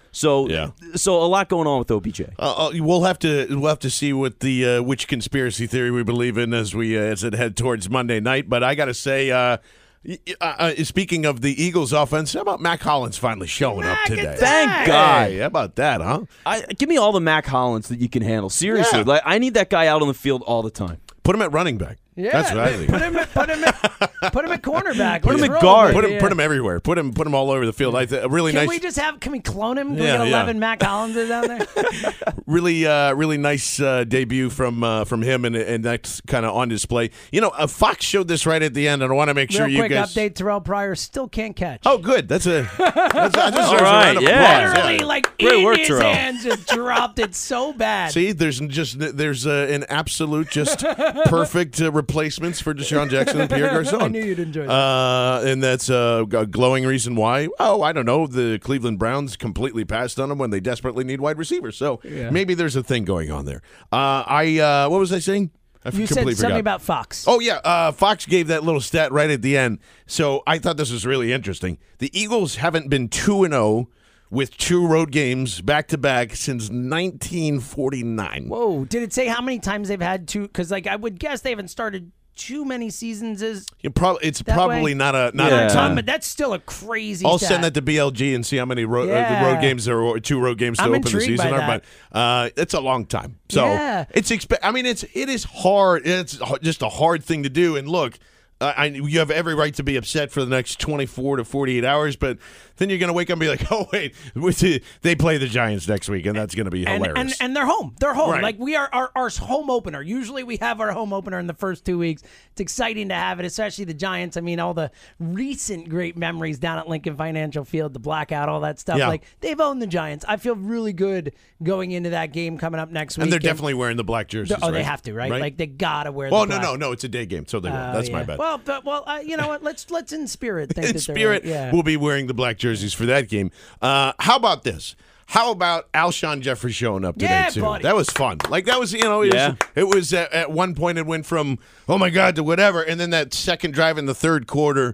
So Yeah. so a lot going on with O B J. Uh, uh, we'll have to we'll have to see what the uh, which conspiracy theory we believe in as we uh, as it head towards Monday night. But I got to say, uh, y- uh, uh, speaking of the Eagles' offense, how about Mac Hollins finally showing up Mac today? attack! Thank God. Hey, how about that, huh? I, give me all the Mac Hollins that you can handle. Seriously, Yeah. like I need that guy out on the field all the time. Put him at running back. Yeah, That's what I think. Put him, at, put him, at, put him at cornerback. Put him Let's at roll, guard. Put baby. him, put him everywhere. Put him, put him all over the field. I th- a really Can nice, we just have? Can we clone him? Can Yeah, we get yeah. eleven Mac Hollinses down there? really, uh, really nice uh, debut from uh, from him, and and that's kind of on display. You know, uh, Fox showed this right at the end, and I want to make sure Real you quick guys. update: Terrell Pryor still can't catch. Oh, good. That's a. That's, that deserves All a right, round of yeah. applause. Literally, like Great in work, his Terrell. hands, just dropped it so bad. See, there's just there's uh, an absolute just perfect uh, replacements for Deshaun Jackson and Pierre Garçon. I knew you'd enjoy that. Uh, and that's uh, a glowing reason why. Oh, I don't know. The Cleveland Browns completely passed on them when they desperately need wide receivers. So maybe there's a thing going on there. Uh, I uh, what was I saying? I You completely said something forgot. about Fox. Oh, yeah. Uh, Fox gave that little stat right at the end. So I thought this was really interesting. The Eagles haven't been two and oh with two road games back-to-back since nineteen forty-nine. Whoa! Did it say how many times they've had to? Because like I would guess they haven't started too many seasons. As You prob- it's That probably way? not a not Yeah. a ton, ton. but that's still a crazy. I'll stat. send that to B L G and see how many ro- uh, the Yeah. road games there or two road games to I'm open the intrigued season by are. that. But uh, it's a long time, so Yeah. it's expe- I mean, it's it is hard. It's h- just a hard thing to do. And look, uh, I you have every right to be upset for the next twenty-four to forty-eight hours, but then you're going to wake up and be like, oh wait, with the- they play the Giants next week, and that's going to be And, hilarious. and and they're home. They're home. Right. Like we are our, our home opener. Usually we have our home opener in the first two weeks. It's exciting to have it, especially the Giants. I mean, all the recent great memories down at Lincoln Financial Field, the blackout, all that stuff. Yeah. Like they've owned the Giants. I feel really good going into that game coming up next week. And they're definitely wearing the black jerseys. oh, they right? have to, right? Right? Like they gotta wear. Well, the no, black. no, no. It's a day game, so they will. Oh, That's my yeah. bad. Well, but, well, uh, you know what? Let's let's in spirit think In that spirit, they're, yeah. we'll be wearing the black jerseys for that game. Uh, how about this? How about Alshon Jeffrey showing up today Yeah, too? buddy. That was fun. Like that was, you know, it Yeah. was, it was at, at one point it went from oh my god to whatever, and then that second drive in the third quarter,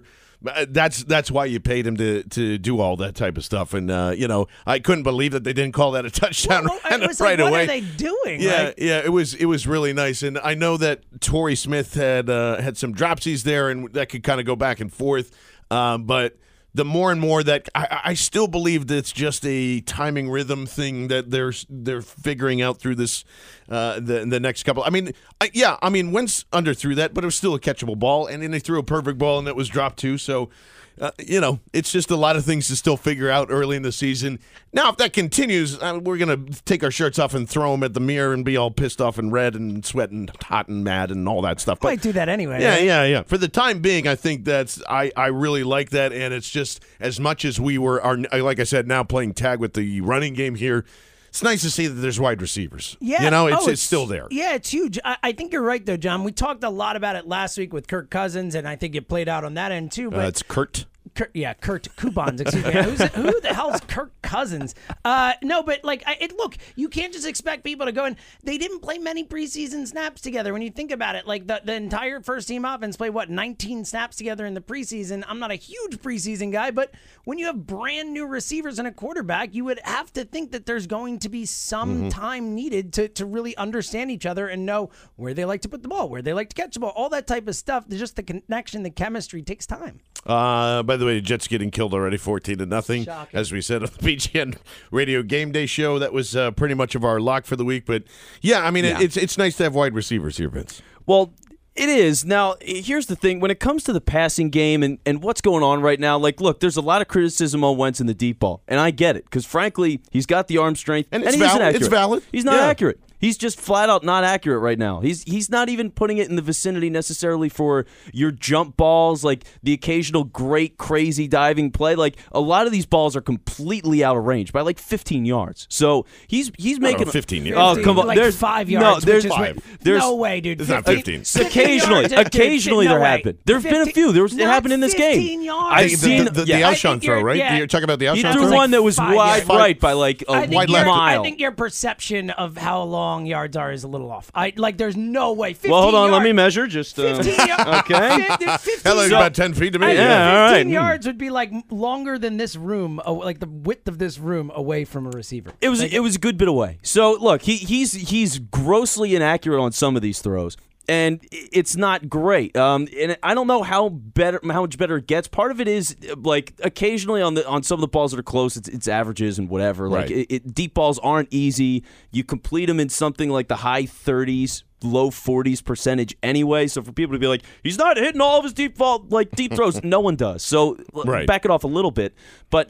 That's that's why you paid him to, to do all that type of stuff. And, uh, you know, I couldn't believe that they didn't call that a touchdown well, right, it was right like, away. What are they doing? Yeah, like, yeah, it was it was really nice. And I know that Torrey Smith had uh, had some dropsies there, and that could kind of go back and forth. Um, but the more and more that I, I still believe that it's just a timing rhythm thing that they're they're figuring out through this uh, the the next couple. I mean, I, yeah, I mean Wentz underthrew that, but it was still a catchable ball, and then they threw a perfect ball, and it was dropped too. So. Uh, you know, it's just a lot of things to still figure out early in the season. Now, if that continues, uh, we're going to take our shirts off and throw them at the mirror and be all pissed off and red and sweating hot and mad and all that stuff. But, might do that anyway. Yeah, right? yeah, yeah. For the time being, I think that's I, I really like that, and it's just as much as we were, are, like I said, now playing tag with the running game here. It's nice to see that there's wide receivers. Yeah, you know, it's, oh, it's still there. Yeah, it's huge. I, I think you're right, though, John. We talked a lot about it last week with Kirk Cousins, and I think it played out on that end, too. But Uh, it's Kurt. Kurt, yeah, Kurt Coupons, excuse me. Who's, who the hell's Kirk Cousins? Uh, no, but like, I, it, look, you can't just expect people to go and they didn't play many preseason snaps together. When you think about it, like the, the entire first team offense played what nineteen snaps together in the preseason. I'm not a huge preseason guy, but when you have brand new receivers and a quarterback, you would have to think that there's going to be some Mm-hmm. time needed to to really understand each other and know where they like to put the ball, where they like to catch the ball, all that type of stuff. Just the connection, the chemistry takes time. Uh, by the way, the Jets getting killed already, fourteen to nothing. Shocking. As we said on the B G N Radio Game Day show, that was uh, pretty much of our lock for the week. But yeah, I mean, Yeah. It, it's it's nice to have wide receivers here, Vince. Well, it is. Now, here's the thing. When it comes to the passing game and, and what's going on right now, like, look, there's a lot of criticism on Wentz in the deep ball. And I get it, because, frankly, he's got the arm strength. And it's he isn't valid. It's accurate. valid. He's not Yeah. accurate. He's just flat out not accurate right now. He's he's not even putting it in the vicinity necessarily for your jump balls, like the occasional great, crazy diving play. Like, a lot of these balls are completely out of range by like fifteen yards. So he's he's making know, fifteen yards. Oh, come on. Like there's five yards. No, there's which is five. what- There's- no way, dude. It's not fifteen fifteen. Occasionally, yards, dude. occasionally No there way. have been. There have been a few. There was it Not happened in this game. fifteen yards. I've The- seen the, the, the yeah. I Alshon think throw, you're- right? yeah. You're talking about the He Alshon threw throw? like one that was five wide yards. right by like a I think, wide your, left. mile. I think your perception of how long yards are is a little off. I like. There's no way. fifteen well, hold on. Let yard- me measure. Just uh, fifteen yards. okay. fifteen, That looks so- about ten feet to me. I think Yeah, all right. fifteen yards would be like longer than this room, uh, like the width of this room away from a receiver. It was it was a good bit away. So look, he he's he's grossly inaccurate on some of these throws, and it's not great. Um, and I don't know how better how much better it gets. Part of it is like occasionally on the on some of the balls that are close, it's, it's averages and whatever. Like Right. it, it, deep balls aren't easy. You complete them in something like the high thirties. Low forties percentage anyway, so for people to be like, he's not hitting all of his deep ball like deep throws, no one does. So l- Right. back it off a little bit. But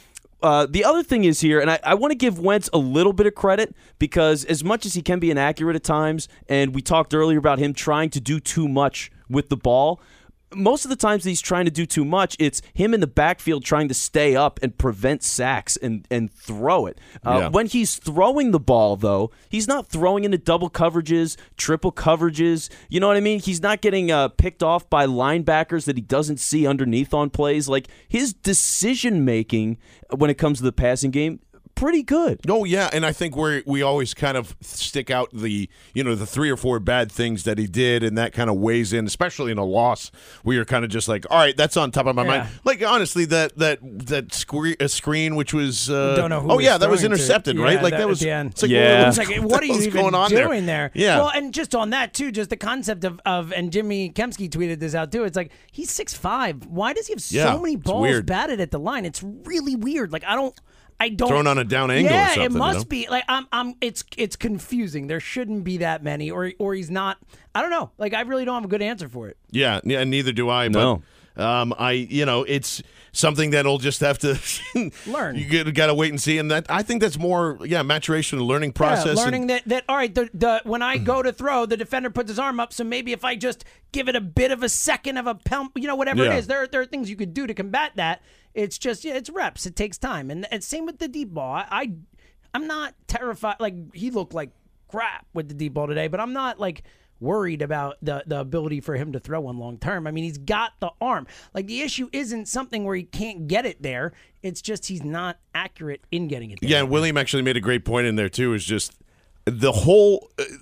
uh, the other thing is here, and I, I want to give Wentz a little bit of credit because as much as he can be inaccurate at times, and we talked earlier about him trying to do too much with the ball, most of the times that he's trying to do too much, it's him in the backfield trying to stay up and prevent sacks and, and throw it. Uh, Yeah. When he's throwing the ball, though, he's not throwing into double coverages, triple coverages. You know what I mean? He's not getting uh, picked off by linebackers that he doesn't see underneath on plays. Like, his decision-making when it comes to the passing game, pretty good. Oh yeah, and I think we we always kind of stick out the you know the three or four bad things that he did, and that kind of weighs in, especially in a loss where you're kind of just like, all right, that's on top of my Yeah. mind. Like honestly, that that that screen, a screen which was uh, Don't know who oh was yeah, that was throwing to. intercepted, right? Yeah, Like that- that was at the end. it's like, Yeah. what, It's like, what are you was even going on doing there? there? Yeah. Well, and just on that too, just the concept of, of and Jimmy Kemsky tweeted this out too. It's like he's six five. Why does he have so Yeah, many it's balls weird. batted at the line? It's really weird. Like I don't. I don't Thrown on a down angle or Yeah, something, it you must know? be like I'm. I'm. It's it's confusing. There shouldn't be that many, or or he's not. I don't know. Like I really don't have a good answer for it. Yeah, yeah, neither do I. No. But um, I, you know, it's something that'll just have to Learn. You got to wait and see, and that I think that's more, yeah, maturation, and learning process. Yeah, learning and, that, that all right, the, the when I go to throw, the defender puts his arm up, so maybe if I just give it a bit of a second of a pump, you know, whatever Yeah. it is, there, there are things you could do to combat that. It's just, yeah, it's reps. It takes time. And, and same with the deep ball. I, I, I'm not terrified. Like, he looked like crap with the deep ball today, but I'm not, like, worried about the, the ability for him to throw one long term. I mean, he's got the arm. Like, the issue isn't something where he can't get it there. It's just he's not accurate in getting it there. Yeah, and William actually made a great point in there too. Is just the whole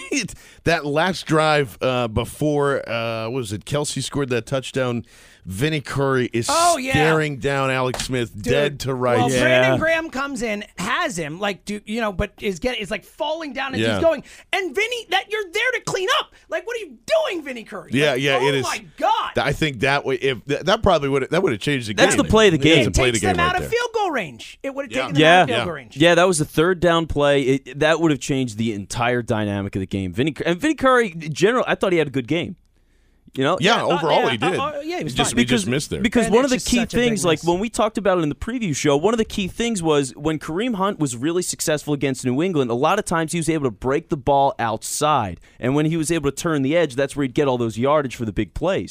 that last drive uh, before, uh, what was it, Kelsey scored that touchdown, Vinny Curry is oh, yeah. staring down Alex Smith Dude, dead to rights. Well, Yeah. Brandon Graham comes in, has him, like, do, you know, but is getting is like falling down as Yeah. he's going. And Vinny, that you're there to clean up. Like, what are you doing, Vinny Curry? Yeah, Like, yeah, oh it is. my God. I think that way, if that, that probably would that would have changed the That's game. the play of the game. It's a It play of takes the game them out right of there. field goal range. It would have Yeah. taken them Yeah. out of field Yeah. goal range. Yeah, that was the third down play. It, that would have changed the entire dynamic of the game. Vinny and Vinny Curry, general, I thought he had a good game. You know, Yeah, Yeah, uh, overall yeah, he did. uh, uh, yeah, he was just, fine. we just missed there. Because And one of the it's just key such a big things, like miss. when we talked about it in the preview show, one of the key things was when Kareem Hunt was really successful against New England, a lot of times he was able to break the ball outside. And when he was able to turn the edge, that's where he'd get all those yardage for the big plays.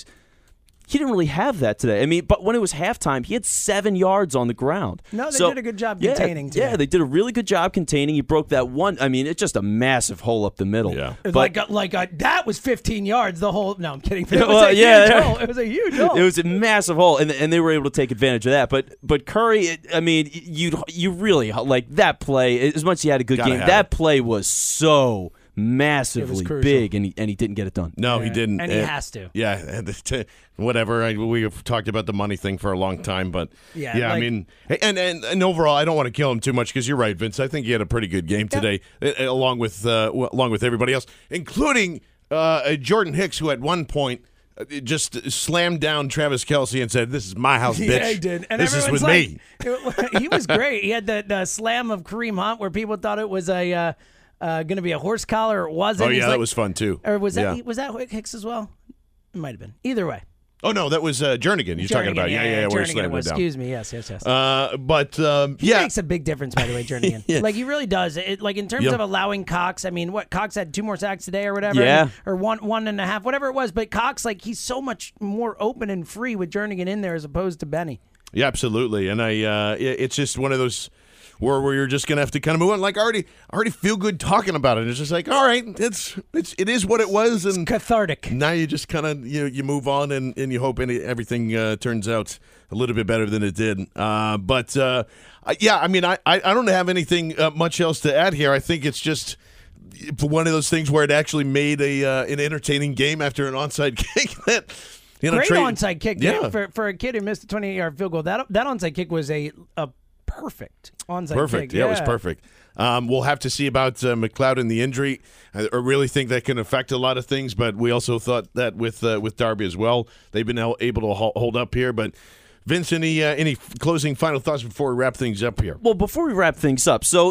He didn't really have that today. I mean, but when it was halftime, he had seven yards on the ground. No, they So- did a good job yeah, containing today. Yeah, they did a really good job containing. He broke that one. I mean, it's just a massive hole up the middle. Yeah. It was But like a, like a, that was fifteen yards. The whole no, I'm kidding. It was Well, a yeah, huge yeah. hole. It was a huge hole. It was a massive hole, and and they were able to take advantage of that. But but Curry, it, I mean, you you really like that play. As much as he had a good Gotta game, have that it. play was so massively crucial. big, and he and he didn't get it done. No, he didn't. and he Uh, has to. Yeah, and t- whatever. I, we have talked about the money thing for a long time, but Yeah, yeah, I like- mean, and, and and overall, I don't want to kill him too much because you're right, Vince. I think he had a pretty good game today, uh, along with uh, w- along with everybody else, including uh, Jordan Hicks, who at one point uh, just slammed down Travis Kelce and said, "This is my house, bitch. Yeah, he did. And this is everyone's with like, me." it- he was great. He had the, the slam of Kareem Hunt where people thought it was a uh, uh, going to be a horse collar. It wasn't. Oh He's yeah, that like- was fun too. Or was that Yeah. was that Hicks as well? It might have been. Either way. Oh no, that was uh, Jernigan. You're talking Jernigan, about? Yeah, yeah, yeah. We're Jernigan slamming was. it down. Excuse me. Yes, yes, yes. Uh, but um, He yeah, makes a big difference, by the way, Jernigan. Yeah. Like he really does. It, like in terms Yeah. of allowing Cox. I mean, what Cox had two more sacks today or whatever. Yeah. or one one and a half, whatever it was. But Cox, like he's so much more open and free with Jernigan in there as opposed to Benny. yeah, absolutely. And I, uh, it- it's just one of those where where you're just gonna have to kind of move on. Like I already, I already feel good talking about it. It's just like, all right, it's it's it is what it was, and Cathartic. now you just kind of you you move on and, and you hope any, everything uh, turns out a little bit better than it did. Uh, but uh, I- yeah, I mean, I, I, I don't have anything uh, much else to add here. I think it's just one of those things where it actually made a uh, an entertaining game after an onside kick that you know Great trade- onside kick Yeah. for for a kid who missed a twenty-eight yard field goal. That that onside kick was a a perfect onside Perfect. kick. Yeah, it was perfect. Um, we'll have to see about uh, McLeod and the injury. I, I really think that can affect a lot of things, but we also thought that with uh, with Darby as well, they've been el- able to ho- hold up here. But Vince, any uh, any closing final thoughts before we wrap things up here? Well, before we wrap things up, so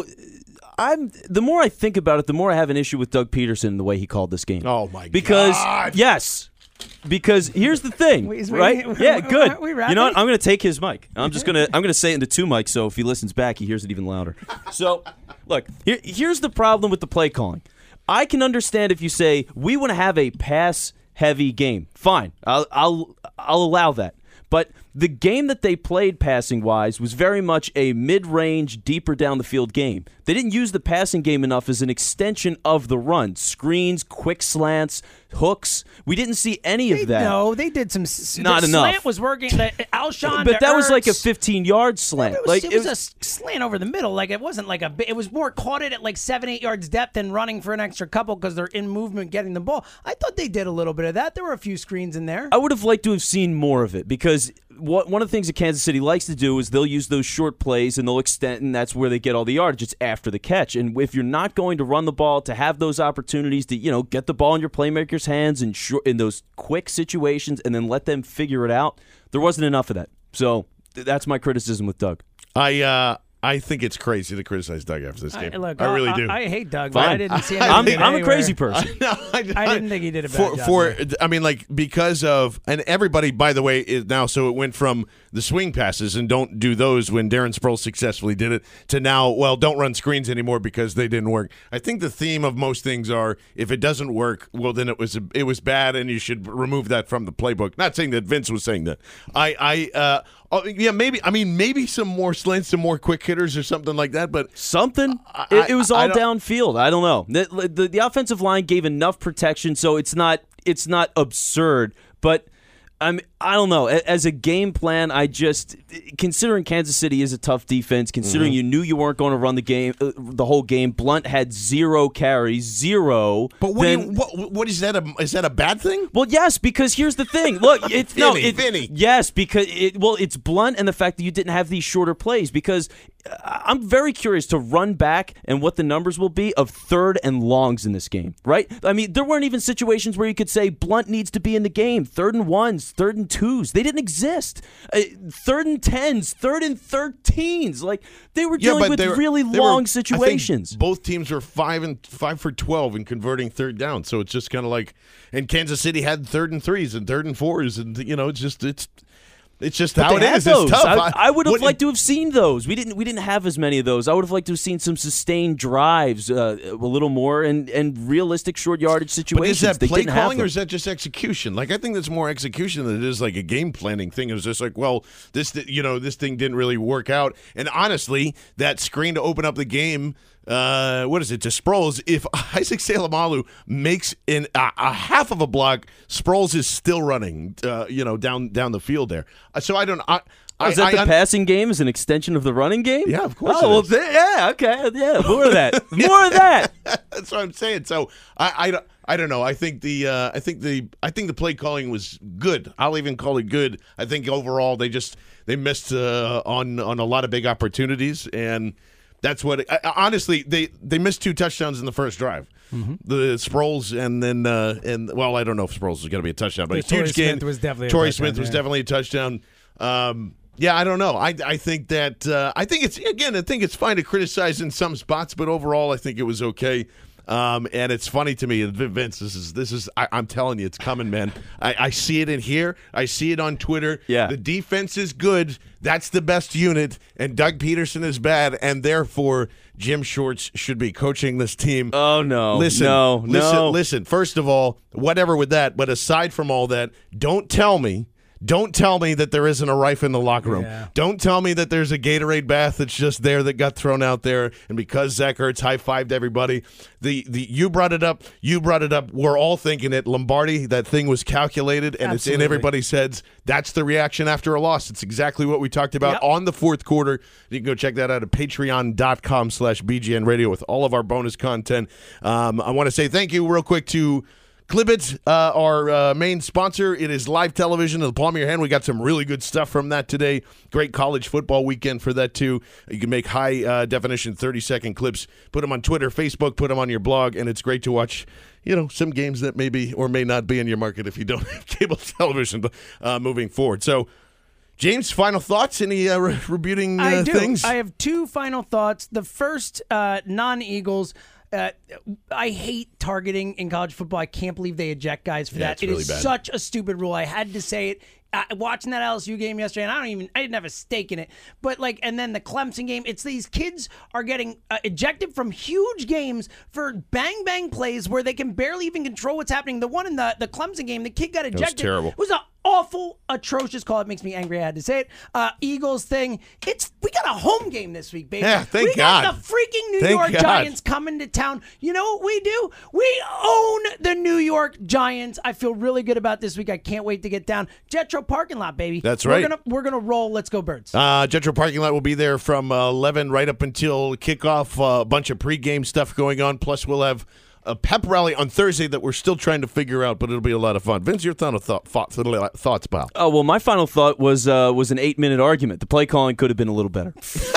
I'm the more I think about it, the more I have an issue with Doug Peterson and the way he called this game. Oh my because, God! yes. Because here's the thing, Wait, is we- right? we- yeah, we- good. are we You know what? wrapping? I'm going to take his mic. I'm just going to I'm going to say it into two mics, so if he listens back, he hears it even louder. So, look, here, here's the problem with the play calling. I can understand if you say we want to have a pass-heavy game. Fine, I'll I'll I'll allow that. But the game that they played passing-wise was very much a mid-range, deeper down the field game. They didn't use the passing game enough as an extension of the run. Screens, quick slants, hooks. We didn't see any They, of that. no, they did some. s- Not the enough. Slant was working. The, Alshon, But to that was like a Ertz. fifteen-yard slant. It was, like it was a s- slant over the middle. Like it wasn't like a. bi- It was more caught it at like seven, eight yards depth and running for an extra couple because they're in movement getting the ball. I thought they did a little bit of that. There were a few screens in there. I would have liked to have seen more of it because what one of the things that Kansas City likes to do is they'll use those short plays and they'll extend, and that's where they get all the yardage. It's after the catch. And if you're not going to run the ball, to have those opportunities to, you know, get the ball in your playmakers' hands in short, in those quick situations and then let them figure it out, there wasn't enough of that. So th- that's my criticism with Doug. I uh, I think it's crazy to criticize Doug after this I, game. look, I really I, do. I, I hate Doug. But Fine. I didn't see I'm, anything I'm a today crazy where- person. No, I, I didn't think he did a bad for, job For there. I mean, like because of and everybody, by the way, is now. So it went from the swing passes and don't do those when Darren Sproles successfully did it to now, well, don't run screens anymore because they didn't work. I think the theme of most things are if it doesn't work, well, then it was it was bad and you should remove that from the playbook. Not saying that Vince was saying that. I I uh, oh, yeah maybe I mean maybe some more slants, some more quick hitters or something like that, but. Something. I- It, it was I all don't- downfield. I don't know. The, the the offensive line gave enough protection, so it's not it's not absurd. But I mean, I don't know. As a game plan, I just considering Kansas City is a tough defense. Considering mm-hmm. you knew you weren't going to run the game, uh, the whole game. Blunt had zero carries, zero. But what, then, do you, what, what is that? A, is that a bad thing? Well, yes, because here's the thing. Look, it's Vinny, no, it, Vinny. Yes, because it, well, it's Blunt and the fact that you didn't have these shorter plays. Because I'm very curious to run back and what the numbers will be of third and longs in this game. Right? I mean, there weren't even situations where you could say Blunt needs to be in the game. Third and ones. Third and twos. They didn't exist. Uh, third and tens, third and thirteens. Like they were dealing yeah, with were, really long were, situations. I think both teams were five and five for twelve in converting third down. So it's just kind of like, and Kansas City had third and threes and third and fours, and you know, it's just it's. It's just but how it is. Those. It's tough. I, I would have what, liked to have seen those. We didn't. We didn't have as many of those. I would have liked to have seen some sustained drives, uh, a little more, and, and realistic short yardage situations. But is that they play didn't calling have or is that just execution? Like I think that's more execution than it is like a game planning thing. It was just like, well, this you know this thing didn't really work out. And honestly, that screen to open up the game. Uh, what is it to Sproles? If Isaac Seumalo makes in a, a half of a block, Sproles is still running. Uh, you know, down down the field there. Uh, so I don't. I, oh, is that I, the I, passing game is an extension of the running game? Yeah, of course. Oh well, th- yeah, okay, yeah, more of that, more of that. That's what I'm saying. So I, I don't. I don't know. I think the uh, I think the I think the play calling was good. I'll even call it good. I think overall they just they missed uh, on on a lot of big opportunities, and that's what. It, I, honestly, they they missed two touchdowns in the first drive. Mm-hmm. The Sproles and then uh, and well, I don't know if Sproles is going to be a touchdown, but Torrey huge game. Smith was definitely Torrey a touchdown, Smith was yeah. definitely a touchdown. Um, yeah, I don't know. I I think that uh, I think it's again I think it's fine to criticize in some spots, but overall I think it was okay. Um, and it's funny to me, Vince. This is this is. I, I'm telling you, it's coming, man. I, I see it in here. I see it on Twitter. Yeah, the defense is good. That's the best unit, and Doug Peterson is bad, and therefore Jim Shorts should be coaching this team. Oh no! Listen, no, listen, no. listen. First of all, whatever with that. But aside from all that, don't tell me. Don't tell me that there isn't a rife in the locker room. Yeah. Don't tell me that there's a Gatorade bath that's just there that got thrown out there. And because Zach Ertz high-fived everybody, the, the you brought it up. You brought it up. We're all thinking it. Lombardi, that thing was calculated, and Absolutely. it's in everybody's heads. That's the reaction after a loss. It's exactly what we talked about Yep. on the fourth quarter. You can go check that out at patreon.com slash BGN Radio with all of our bonus content. Um, I want to say thank you real quick to Clibit, uh, our uh, main sponsor. It is live television in the palm of your hand. We got some really good stuff from that today. Great college football weekend for that, too. You can make high-definition uh, thirty-second clips, put them on Twitter, Facebook, put them on your blog, and it's great to watch, you know, some games that maybe or may not be in your market if you don't have cable television uh, moving forward. So, James, final thoughts? Any uh, re- rebuting uh, I do. things? I have two final thoughts. The first, uh, non-Eagles. Uh, I hate targeting in college football. I can't believe they eject guys for Yeah, that. it's It really is bad. such a stupid rule. I had to say it. Uh, watching that L S U game yesterday, and I don't even, I didn't have a stake in it. But like, and then the Clemson game, it's these kids are getting uh, ejected from huge games for bang bang plays where they can barely even control what's happening. The one in the the Clemson game, the kid got ejected. was terrible. It was an awful, atrocious call. It makes me angry. I had to say it. Uh, Eagles thing. It's we got a home game this week, baby. Yeah, thank we got God. the freaking New Thank York God. Giants coming to town. You know what we do? We own the New York Giants. I feel really good about this week. I can't wait to get down. Jetro parking lot, baby. That's right. We're gonna we're gonna roll. Let's go, Birds. Uh, Jetro parking lot will be there from uh, eleven right up until kickoff. Uh, a bunch of pregame stuff going on. Plus, we'll have a pep rally on Thursday that we're still trying to figure out, but it'll be a lot of fun. Vince, your thought, thought, thoughts, thoughts, pal? Oh well, my final thought was uh, was an eight minute argument. The play calling could have been a little better.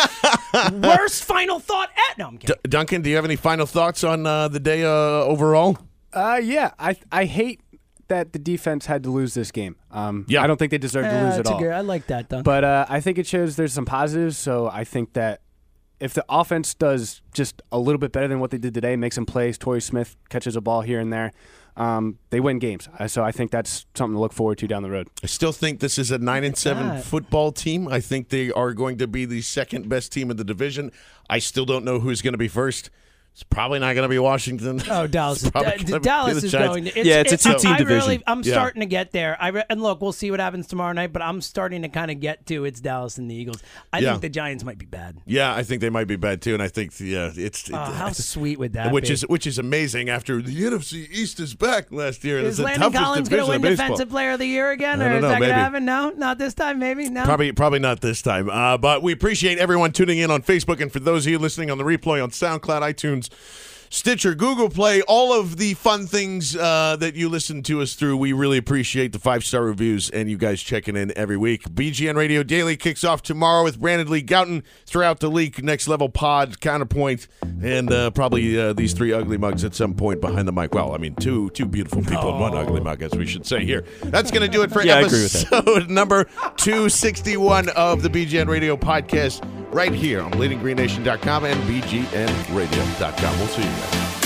Worst final thought at no, I'm kidding. D- Duncan, do you have any final thoughts on uh, the day uh, overall? Uh, yeah, I I hate that the defense had to lose this game. Um, Yeah. I don't think they deserve to Uh, lose at that's a all. good, I like that, though. But uh, I think it shows there's some positives. So I think that if the offense does just a little bit better than what they did today, makes some plays, Torrey Smith catches a ball here and there, um, they win games. Uh, so I think that's something to look forward to down the road. I still think this is a nine and seven that. football team. I think they are going to be the second best team in the division. I still don't know who's going to be first. It's probably not going to be Washington. Oh, Dallas! Is, probably D- gonna be Dallas the is Giants. going. To, it's, Yeah, it's a two-team I division. Really, I'm Yeah. starting to get there. I re- and look, we'll see what happens tomorrow night. But I'm starting to kind of get to it's Dallas and the Eagles. I Yeah. think the Giants might be bad. Yeah, I think they might be bad too, and I think yeah, it's Oh, how sweet would that which be? is which is amazing. After the N F C East is back last year, and Is it's the Landon toughest Collins going to division win of baseball. Defensive Player of the Year again, I or don't is know, that going to maybe. happen? No, not this time. Maybe no. Probably, probably not this time. Uh, but we appreciate everyone tuning in on Facebook, and for those of you listening on the replay on SoundCloud, iTunes, Stitcher, Google Play, all of the fun things uh, that you listen to us through. We really appreciate the five-star reviews and you guys checking in every week. B G N Radio Daily kicks off tomorrow with Brandon Lee Gouton throughout the league, Next Level Pod, Counterpoint, and uh, probably uh, these three ugly mugs at some point behind the mic. Well, I mean, two two beautiful people and one ugly mug, as we should say here. That's going to do it for Yeah, I agree with that. episode number two sixty-one of the B G N Radio podcast right here on bleeding green nation dot com and b g n radio dot com. We'll see you guys.